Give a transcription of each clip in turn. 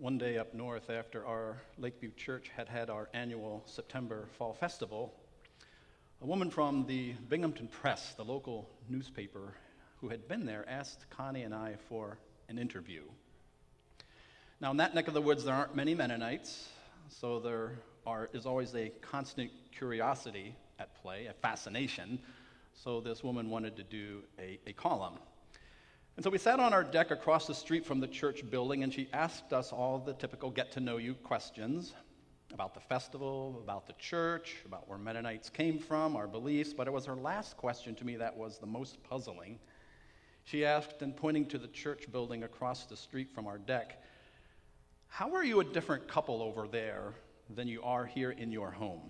one day up north after our Lakeview Church had our annual September Fall Festival, a woman from the Binghamton Press, the local newspaper who had been there, asked Connie and I for an interview. Now, in that neck of the woods, there aren't many Mennonites, so there is always a constant curiosity at play, a fascination. So this woman wanted to do a column. And so we sat on our deck across the street from the church building, and she asked us all the typical get-to-know-you questions about the festival, about the church, about where Mennonites came from, our beliefs. But it was her last question to me that was the most puzzling. She asked, and pointing to the church building across the street from our deck, "How are you a different couple over there than you are here in your home?"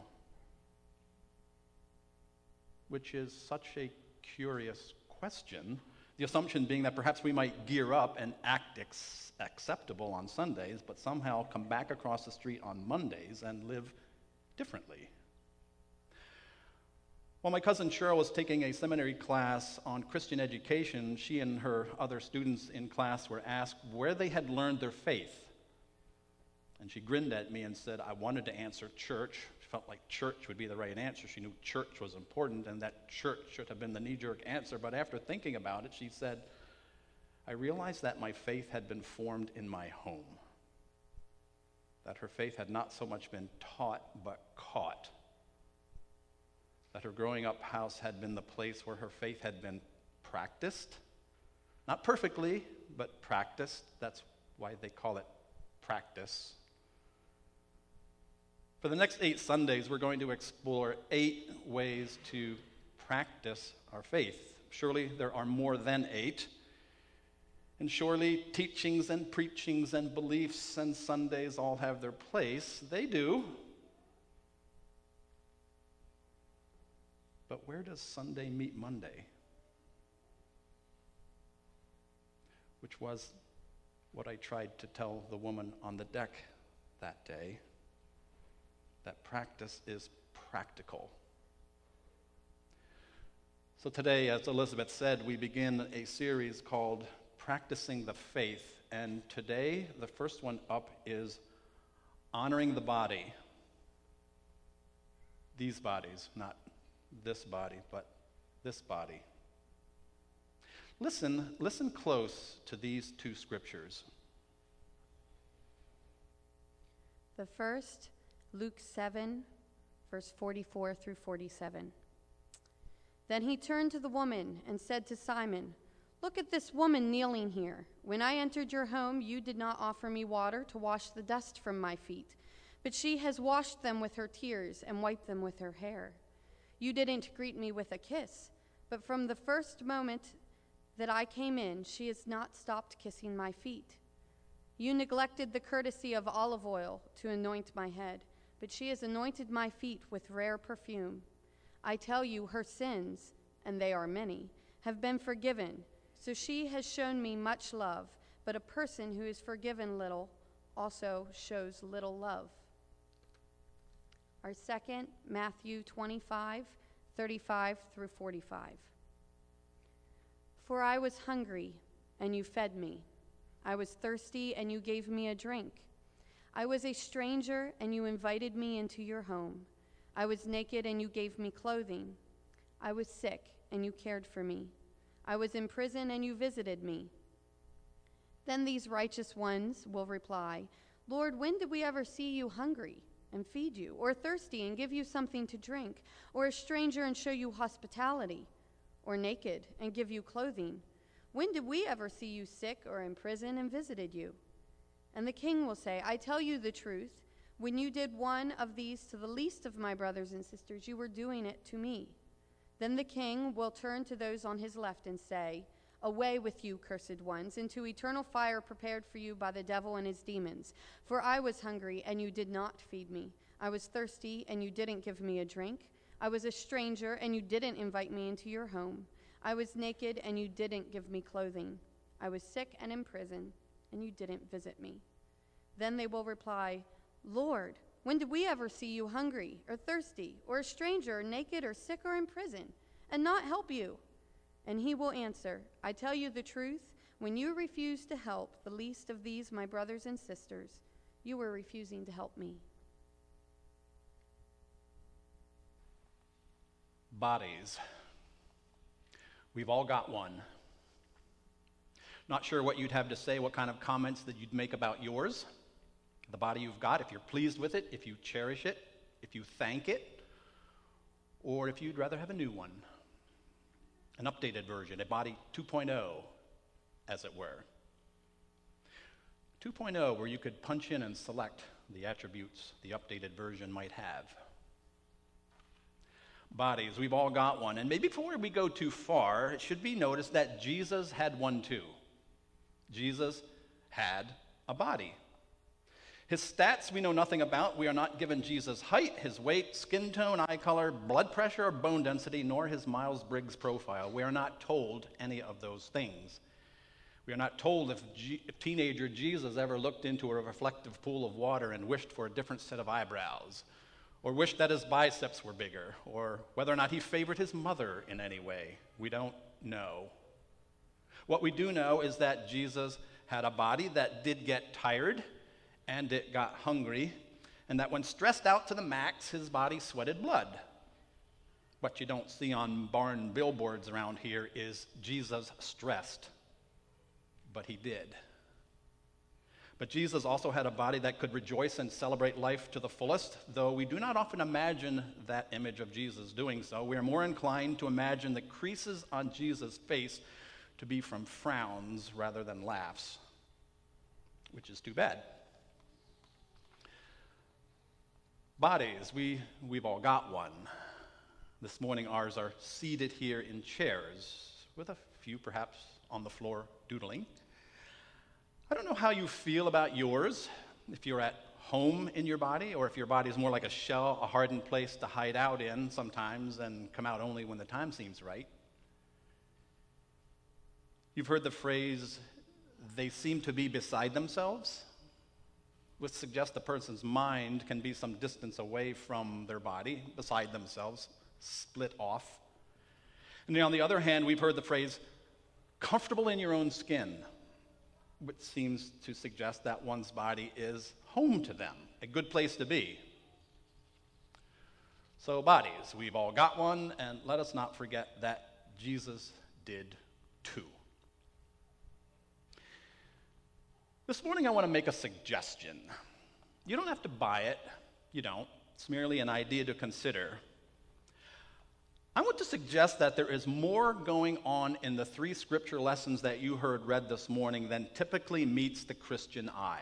Which is such a curious question. The assumption being that perhaps we might gear up and act acceptable on Sundays, but somehow come back across the street on Mondays and live differently. While my cousin Cheryl was taking a seminary class on Christian education, she and her other students in class were asked where they had learned their faith. And she grinned at me and said, I wanted to answer church. She felt like church would be the right answer. She knew church was important and that church should have been the knee-jerk answer. But after thinking about it, she said, I realized that my faith had been formed in my home. That her faith had not so much been taught, but caught. That her growing up house had been the place where her faith had been practiced. Not perfectly, but practiced. That's why they call it practice. For the next 8 Sundays, we're going to explore 8 ways to practice our faith. Surely there are more than 8. And surely teachings and preachings and beliefs and Sundays all have their place. They do. But where does Sunday meet Monday? Which was what I tried to tell the woman on the deck that day. That practice is practical. So today, as Elizabeth said, we begin a series called Practicing the Faith. And today, the first one up is honoring the body. These bodies, not this body, but this body. Listen close to these 2 scriptures. The first, Luke 7, verse 44 through 47. Then he turned to the woman and said to Simon, Look at this woman kneeling here. When I entered your home, you did not offer me water to wash the dust from my feet, but she has washed them with her tears and wiped them with her hair. You didn't greet me with a kiss, but from the first moment that I came in, she has not stopped kissing my feet. You neglected the courtesy of olive oil to anoint my head, but she has anointed my feet with rare perfume. I tell you, her sins, and they are many, have been forgiven. So she has shown me much love, but a person who is forgiven little also shows little love. Our second, Matthew 25, 35 through 45. For I was hungry, and you fed me. I was thirsty, and you gave me a drink. I was a stranger, and you invited me into your home. I was naked, and you gave me clothing. I was sick, and you cared for me. I was in prison, and you visited me. Then these righteous ones will reply, Lord, when did we ever see you hungry and feed you, or thirsty and give you something to drink, or a stranger and show you hospitality, or naked and give you clothing? When did we ever see you sick or in prison and visited you? And the king will say, I tell you the truth, when you did one of these to the least of my brothers and sisters, you were doing it to me. Then the king will turn to those on his left and say, Away with you, cursed ones, into eternal fire prepared for you by the devil and his demons. For I was hungry, and you did not feed me. I was thirsty, and you didn't give me a drink. I was a stranger, and you didn't invite me into your home. I was naked, and you didn't give me clothing. I was sick and in prison, and you didn't visit me. Then they will reply, Lord, when did we ever see you hungry or thirsty or a stranger or naked or sick or in prison and not help you? And he will answer, I tell you the truth, when you refuse to help the least of these my brothers and sisters, You were refusing to help me. Bodies. We've all got one. Not sure what you'd have to say, what kind of comments that you'd make about yours, the body you've got, if you're pleased with it, if you cherish it, if you thank it, or if you'd rather have a new one, an updated version, a body 2.0, as it were. 2.0, where you could punch in and select the attributes the updated version might have. Bodies, we've all got one. And maybe before we go too far, it should be noticed that Jesus had one too. Jesus had a body. His stats we know nothing about. We are not given Jesus' height, his weight, skin tone, eye color, blood pressure, or bone density, nor his Myers-Briggs profile. We are not told any of those things. We are not told if teenager Jesus ever looked into a reflective pool of water and wished for a different set of eyebrows, or wished that his biceps were bigger, or whether or not he favored his mother in any way. We don't know. What we do know is that Jesus had a body that did get tired, and it got hungry, and that when stressed out to the max, his body sweated blood. What you don't see on barn billboards around here is Jesus stressed, but he did. But Jesus also had a body that could rejoice and celebrate life to the fullest, though we do not often imagine that image of Jesus doing so. We are more inclined to imagine the creases on Jesus' face to be from frowns rather than laughs, which is too bad. Bodies, we've all got one. This morning ours are seated here in chairs, with a few perhaps on the floor doodling. I don't know how you feel about yours, if you're at home in your body, or if your body is more like a shell, a hardened place to hide out in sometimes and come out only when the time seems right. You've heard the phrase, they seem to be beside themselves, which suggests the person's mind can be some distance away from their body, beside themselves, split off. And then on the other hand, we've heard the phrase, comfortable in your own skin, which seems to suggest that one's body is home to them, a good place to be. So bodies, we've all got one, and let us not forget that Jesus did too. This morning I want to make a suggestion. You don't have to buy it. You don't. It's merely an idea to consider. I want to suggest that there is more going on in the 3 scripture lessons that you heard read this morning than typically meets the Christian eye.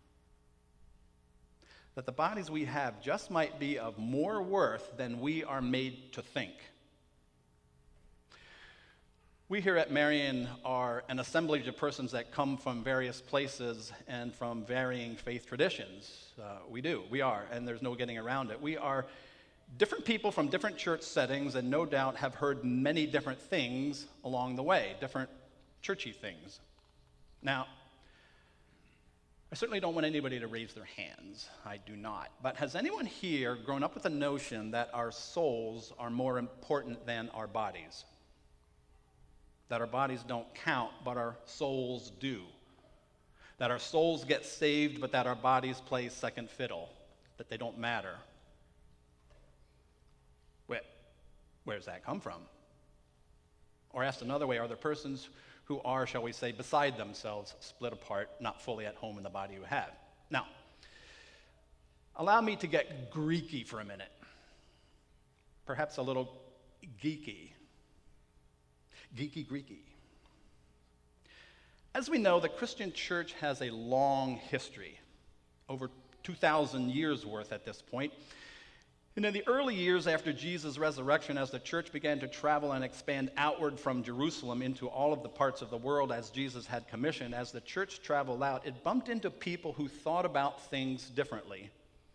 That the bodies we have just might be of more worth than we are made to think. We here at Marion are an assemblage of persons that come from various places and from varying faith traditions. We are, and there's no getting around it. We are different people from different church settings, and no doubt have heard many different things along the way, different churchy things. Now, I certainly don't want anybody to raise their hands. I do not. But has anyone here grown up with the notion that our souls are more important than our bodies? That our bodies don't count, but our souls do. That our souls get saved, but that our bodies play second fiddle, that they don't matter. Where does that come from? Or asked another way, are there persons who are, shall we say, beside themselves, split apart, not fully at home in the body you have? Now, allow me to get Greeky for a minute. Perhaps a little geeky. Geeky Greeky. As we know, the Christian church has a long history, over 2,000 years worth at this point. And in the early years after Jesus' resurrection, as the church began to travel and expand outward from Jerusalem into all of the parts of the world as Jesus had commissioned, as the church traveled out, it bumped into people who thought about things differently.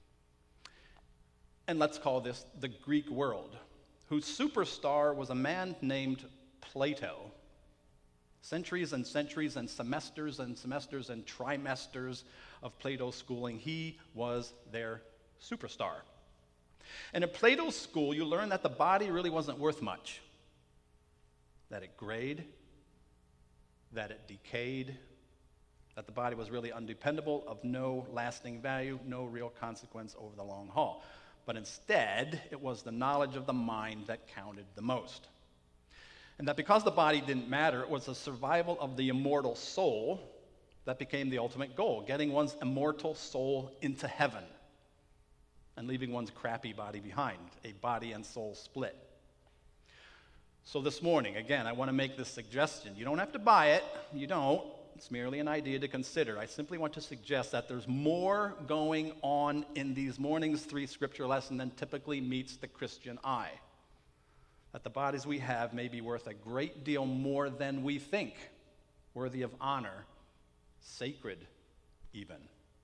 And let's call this the Greek world, whose superstar was a man named Plato. Centuries and centuries and semesters and semesters and trimesters of Plato's schooling, he was their superstar. And in Plato's school, you learn that the body really wasn't worth much. That it grayed, that it decayed, that the body was really undependable, of no lasting value, no real consequence over the long haul. But instead, it was the knowledge of the mind that counted the most. And that because the body didn't matter, it was the survival of the immortal soul that became the ultimate goal, getting one's immortal soul into heaven and leaving one's crappy body behind, a body and soul split. So this morning, again, I want to make this suggestion. You don't have to buy it. You don't. It's merely an idea to consider. I simply want to suggest that there's more going on in these morning's 3 scripture lessons than typically meets the Christian eye. That the bodies we have may be worth a great deal more than we think, worthy of honor, sacred even.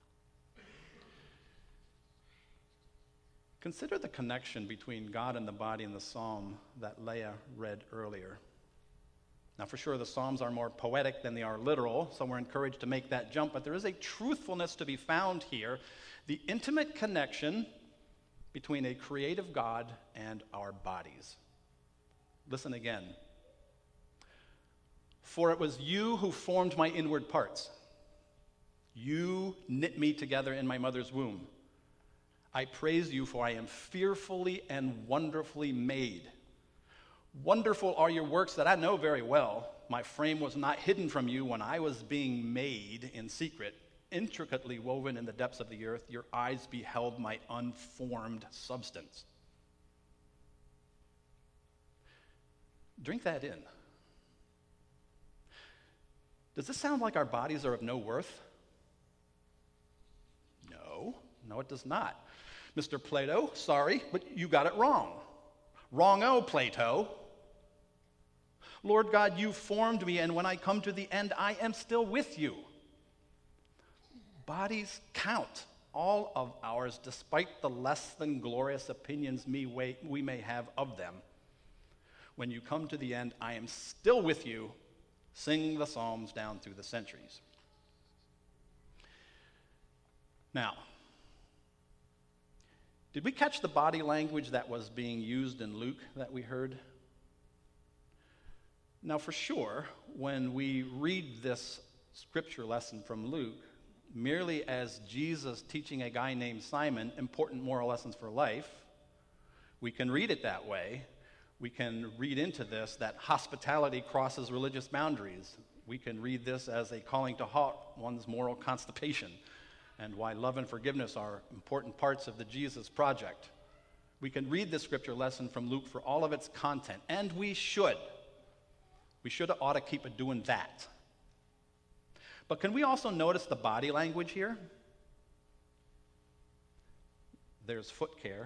Consider the connection between God and the body in the psalm that Leah read earlier. Now, for sure, the Psalms are more poetic than they are literal, so we're encouraged to make that jump, but there is a truthfulness to be found here, the intimate connection between a creative God and our bodies. Listen again. For it was you who formed my inward parts. You knit me together in my mother's womb. I praise you, for I am fearfully and wonderfully made. Wonderful are your works that I know very well. My frame was not hidden from you when I was being made in secret, intricately woven in the depths of the earth. Your eyes beheld my unformed substance. Drink that in. Does this sound like our bodies are of no worth? No, it does not. Mr. Plato, sorry, but you got it wrong. Wrong-o, Plato. Lord God, you formed me, and when I come to the end, I am still with you. Bodies count, all of ours, despite the less than glorious opinions we may have of them. When you come to the end, I am still with you. Sing the Psalms down through the centuries. Now, did we catch the body language that was being used in Luke that we heard? Now, for sure, when we read this scripture lesson from Luke, merely as Jesus teaching a guy named Simon important moral lessons for life, we can read it that way. We can read into this that hospitality crosses religious boundaries. We can read this as a calling to halt one's moral constipation, and why love and forgiveness are important parts of the Jesus project. We can read this scripture lesson from Luke for all of its content, and we should. We ought to keep it doing that. But can we also notice the body language here? There's foot care.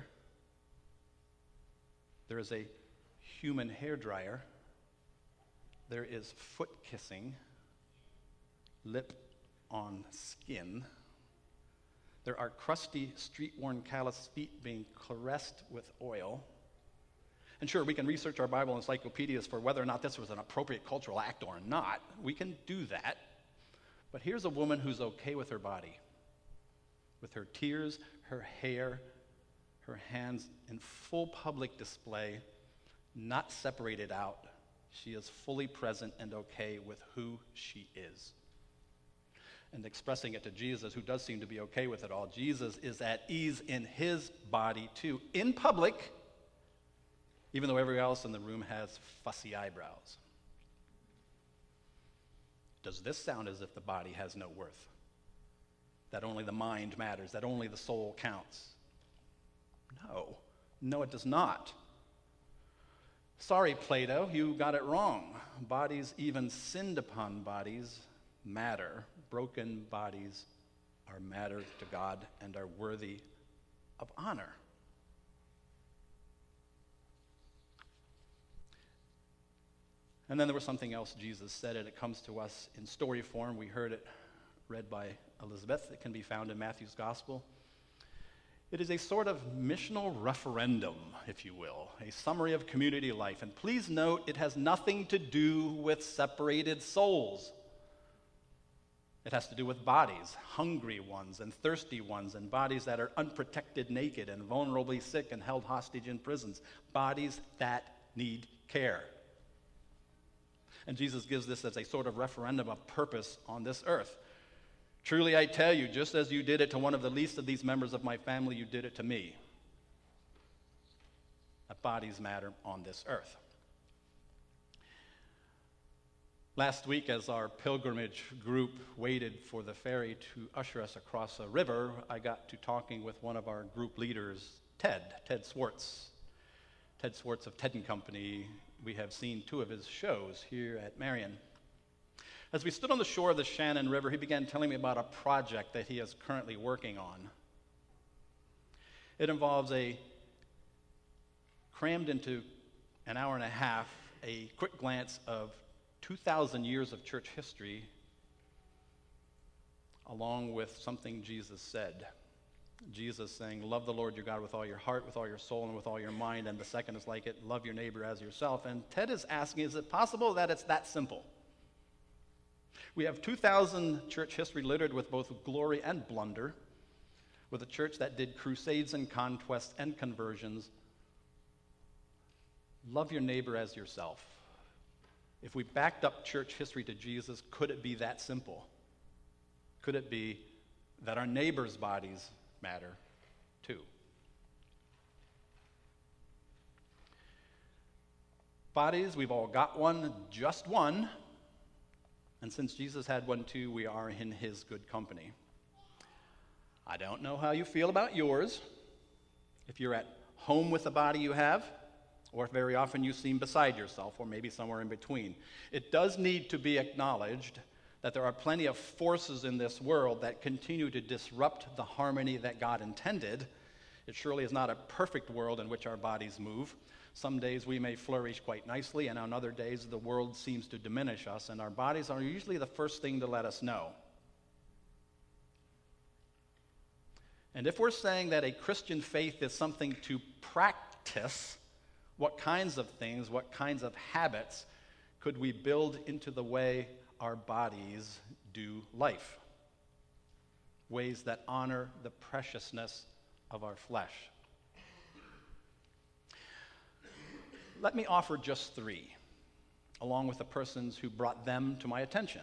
There is a human hairdryer. There is foot kissing, lip on skin. There are crusty, street-worn, callous feet being caressed with oil. And sure, we can research our Bible encyclopedias for whether or not this was an appropriate cultural act or not. We can do that. But here's a woman who's okay with her body, with her tears, her hair, her hands in full public display, not separated out. She is fully present and okay with who she is. And expressing it to Jesus, who does seem to be okay with it all. Jesus is at ease in his body too, in public, even though everyone else in the room has fussy eyebrows. Does this sound as if the body has no worth? That only the mind matters, that only the soul counts? No, it does not. Sorry, Plato, you got it wrong. Bodies, even sinned upon bodies, matter. Broken bodies are matter to God and are worthy of honor. And then there was something else Jesus said, and it comes to us in story form. We heard it read by Elizabeth. It can be found in Matthew's Gospel. It is a sort of missional referendum, if you will, a summary of community life. And please note, it has nothing to do with separated souls. It has to do with bodies, hungry ones and thirsty ones, and bodies that are unprotected, naked, and vulnerably sick and held hostage in prisons. Bodies that need care. And Jesus gives this as a sort of referendum of purpose on this earth. Truly I tell you, just as you did it to one of the least of these members of my family, you did it to me. That bodies matter on this earth. Last week, as our pilgrimage group waited for the ferry to usher us across a river, I got to talking with one of our group leaders, Ted Swartz. Ted Swartz of Ted & Company. We have seen 2 of his shows here at Marion. As we stood on the shore of the Shannon River, he began telling me about a project that he is currently working on. It involves crammed into an hour and a half, a quick glance of 2,000 years of church history, along with something Jesus said. Jesus saying, love the Lord your God with all your heart, with all your soul, and with all your mind. And the second is like it, love your neighbor as yourself. And Ted is asking, is it possible that it's that simple? We have 2,000 church history littered with both glory and blunder, with a church that did crusades and conquests and conversions. Love your neighbor as yourself. If we backed up church history to Jesus, could it be that simple? Could it be that our neighbors' bodies matter too? Bodies, we've all got one, just one. And since Jesus had one too, we are in his good company. I don't know how you feel about yours. If you're at home with the body you have, or if very often you seem beside yourself, or maybe somewhere in between. It does need to be acknowledged that there are plenty of forces in this world that continue to disrupt the harmony that God intended. It surely is not a perfect world in which our bodies move. Some days we may flourish quite nicely, and on other days the world seems to diminish us, and our bodies are usually the first thing to let us know. And if we're saying that a Christian faith is something to practice, what kinds of things, what kinds of habits could we build into the way our bodies do life? Ways that honor the preciousness of our flesh. Let me offer just 3, along with the persons who brought them to my attention.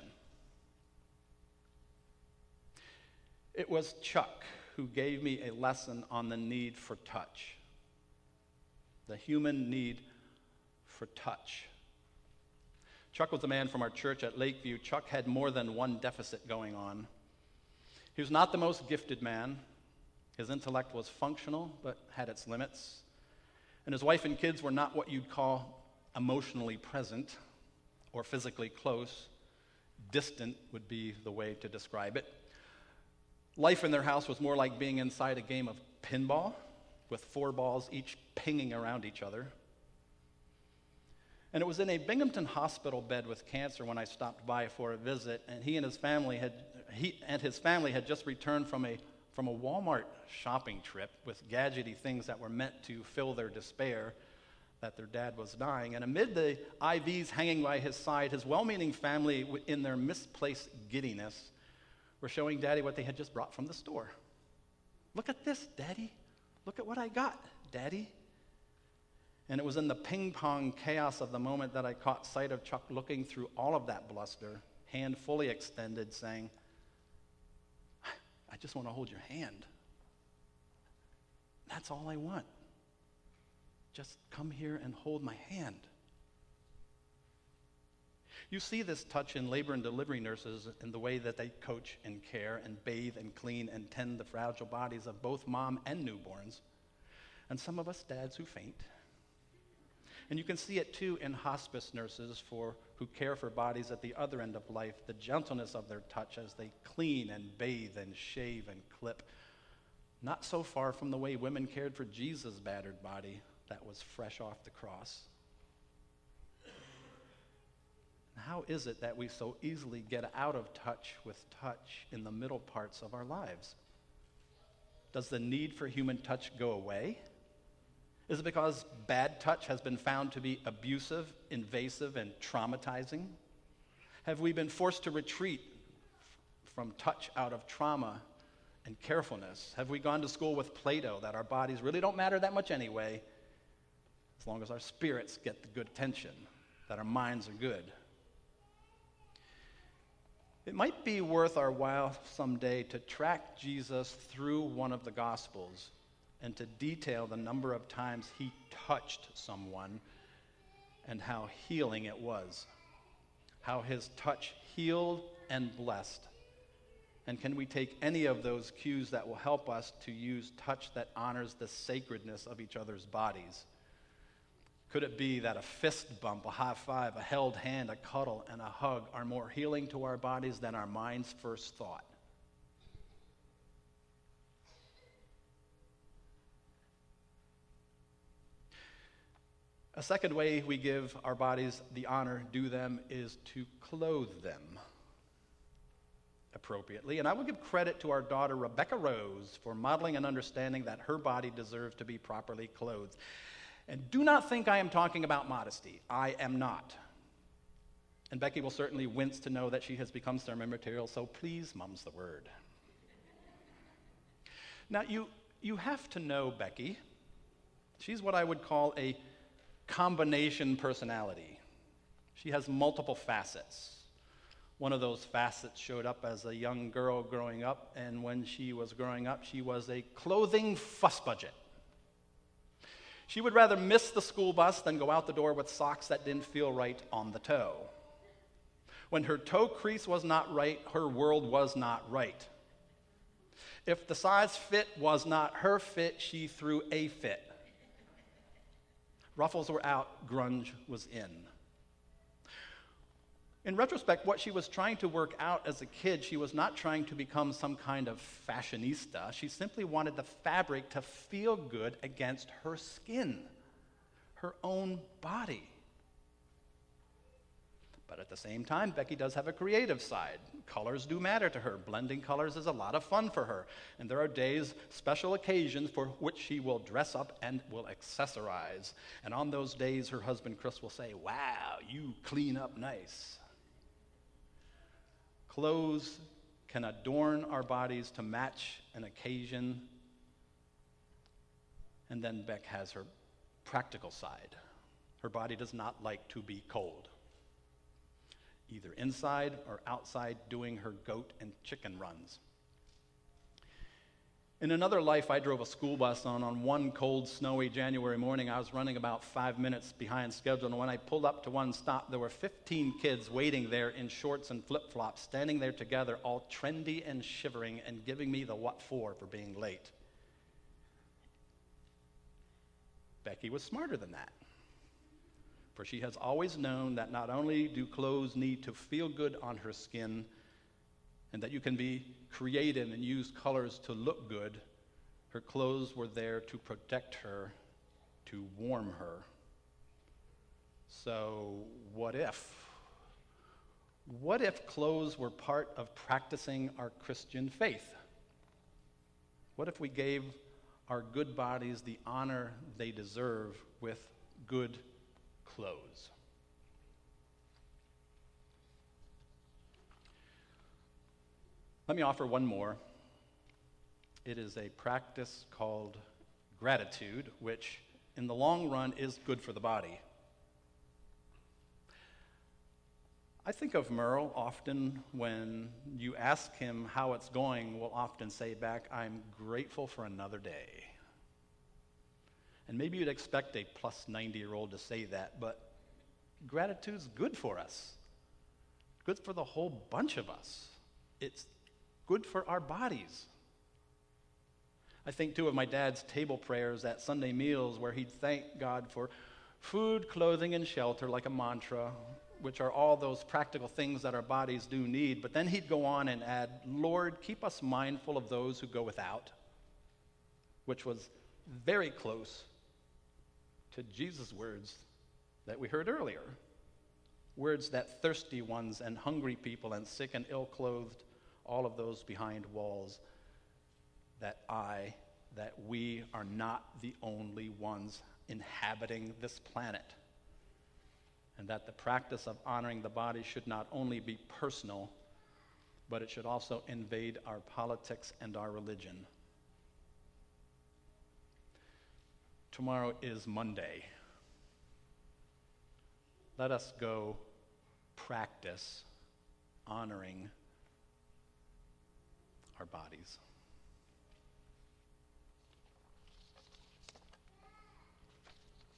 It was Chuck who gave me a lesson on the need for touch. The human need for touch. Chuck was a man from our church at Lakeview. Chuck had more than one deficit going on. He was not the most gifted man. His intellect was functional, but had its limits. And his wife and kids were not what you'd call emotionally present or physically close. Distant would be the way to describe it. Life in their house was more like being inside a game of pinball, with 4 balls each pinging around each other. And it was in a Binghamton hospital bed with cancer when I stopped by for a visit, and he and his family had just returned from a Walmart shopping trip with gadgety things that were meant to fill their despair that their dad was dying. And amid the IVs hanging by his side, his well-meaning family, in their misplaced giddiness, were showing Daddy what they had just brought from the store. Look at this, Daddy. Look at what I got, Daddy. And it was in the ping-pong chaos of the moment that I caught sight of Chuck looking through all of that bluster, hand fully extended, saying, I just want to hold your hand. That's all I want. Just come here and hold my hand. You see this touch in labor and delivery nurses in the way that they coach and care and bathe and clean and tend the fragile bodies of both mom and newborns, and some of us dads who faint. And you can see it too in hospice nurses who care for bodies at the other end of life, the gentleness of their touch as they clean and bathe and shave and clip. Not so far from the way women cared for Jesus' battered body that was fresh off the cross. How is it that we so easily get out of touch with touch in the middle parts of our lives? Does the need for human touch go away? Is it because bad touch has been found to be abusive, invasive, and traumatizing? Have we been forced to retreat from touch out of trauma and carefulness? Have we gone to school with Plato that our bodies really don't matter that much anyway, as long as our spirits get the good attention, that our minds are good? It might be worth our while someday to track Jesus through one of the Gospels and to detail the number of times he touched someone and how healing it was, how his touch healed and blessed. And can we take any of those cues that will help us to use touch that honors the sacredness of each other's bodies? Could it be that a fist bump, a high five, a held hand, a cuddle, and a hug are more healing to our bodies than our mind's first thought? A second way we give our bodies the honor due them is to clothe them appropriately. And I will give credit to our daughter, Rebecca Rose, for modeling an understanding that her body deserves to be properly clothed. And do not think I am talking about modesty. I am not. And Becky will certainly wince to know that she has become sermon material, so please mum's the word. Now, you have to know Becky. She's what I would call a combination personality. She has multiple facets. One of those facets showed up as a young girl growing up, and when she was growing up, she was a clothing fuss budget. She would rather miss the school bus than go out the door with socks that didn't feel right on the toe. When her toe crease was not right, her world was not right. If the size fit was not her fit, she threw a fit. Ruffles were out, grunge was in. In retrospect, what she was trying to work out as a kid, she was not trying to become some kind of fashionista. She simply wanted the fabric to feel good against her skin, her own body. But at the same time, Becky does have a creative side. Colors do matter to her. Blending colors is a lot of fun for her. And there are days, special occasions, for which she will dress up and will accessorize. And on those days, her husband, Chris, will say, "Wow, you clean up nice." Clothes can adorn our bodies to match an occasion. And then Beck has her practical side. Her body does not like to be cold, either inside or outside doing her goat and chicken runs. In another life, I drove a school bus, and on one cold, snowy January morning, I was running about 5 minutes behind schedule, and when I pulled up to one stop, there were 15 kids waiting there in shorts and flip-flops, standing there together, all trendy and shivering, and giving me the what for being late. Becky was smarter than that, for she has always known that not only do clothes need to feel good on her skin, and that you can be creative and use colors to look good, her clothes were there to protect her, to warm her. So what if? What if clothes were part of practicing our Christian faith? What if we gave our good bodies the honor they deserve with good clothes? Let me offer one more. It is a practice called gratitude, which in the long run is good for the body. I think of Merle often when you ask him how it's going, will often say back, "I'm grateful for another day." And maybe you'd expect a plus 90-year-old to say that, but gratitude's good for us. Good for the whole bunch of us. It's good for our bodies. I think, too, of my dad's table prayers at Sunday meals where he'd thank God for food, clothing, and shelter like a mantra, which are all those practical things that our bodies do need. But then he'd go on and add, "Lord, keep us mindful of those who go without," which was very close to Jesus' words that we heard earlier. Words that thirsty ones and hungry people and sick and ill-clothed, all of those behind walls, that we are not the only ones inhabiting this planet, and that the practice of honoring the body should not only be personal, but it should also invade our politics and our religion. Tomorrow is Monday. Let us go practice honoring our bodies.